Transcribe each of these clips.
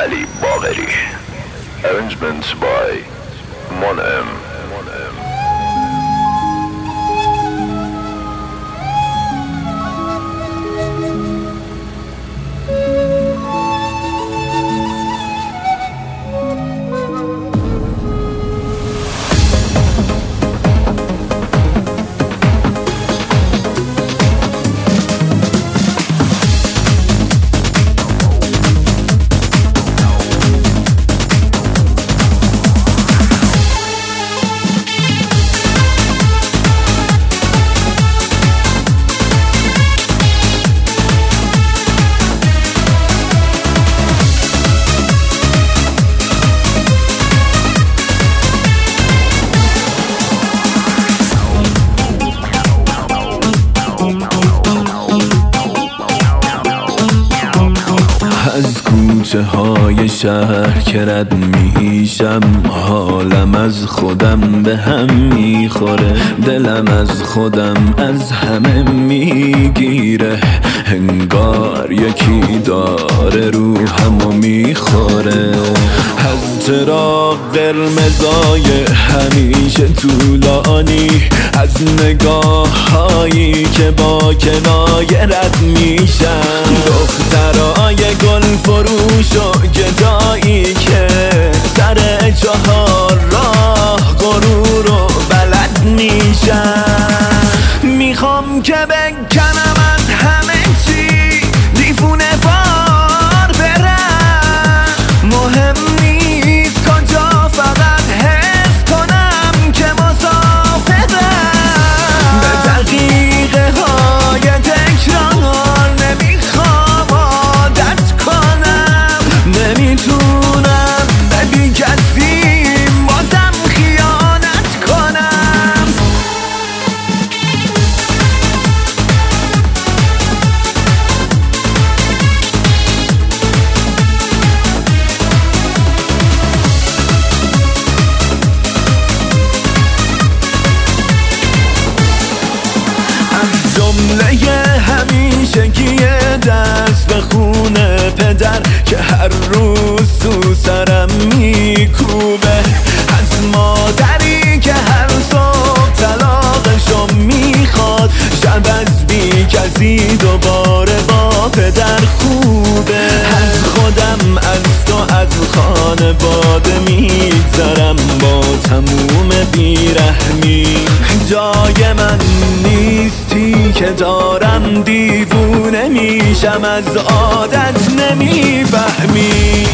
Ali Bagheri. Arrangements by Mon-Em. از کوچه های شهر که رد میشم، حالم از خودم به هم میخوره، دلم از خودم از همه میگیره، انگار یکی داره روحمو میخوره. از چراغ قرمزای همیشه طولانی، از نگاه هایی که با کنایه رد میشن، دخترای گل فروش و گدایی که سر 4 راه غرور و بلد میشن. میخوام که بکنم از همه چی دیفونه بار برم، مهم نیست کجا، فقط حس کنم که مسافرم. به دقیقه های تکرار نمیخوام عادت کنم، نمیتونم به بی کسی بازم خیانت کنم. از جمله همیشگی دست به خونه پدر که هر روز تو سرم میکوبه، از مادری که هر صبح طلاقشو میخواد، شب از بی کسی دوباره با پدر خوبه. از خودم، از تو، از خانواده میگذرم با تموم بیرحمی. جای من نیستی که دارم دیوونه میشم، از عادت نمیفهمی.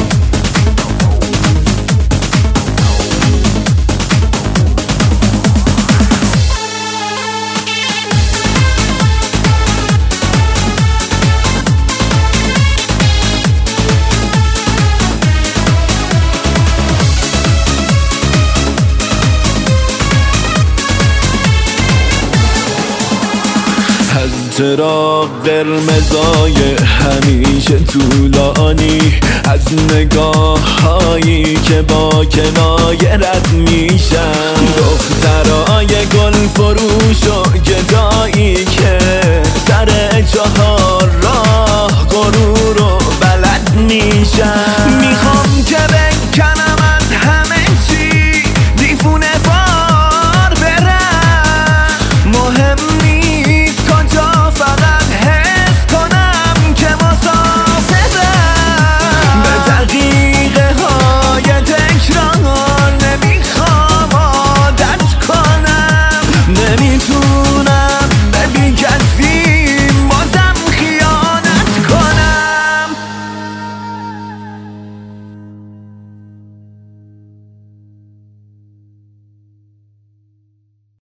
چراغ قرمزای همیشه طولانی، از نگاه هایی که با کنایه رد میشن،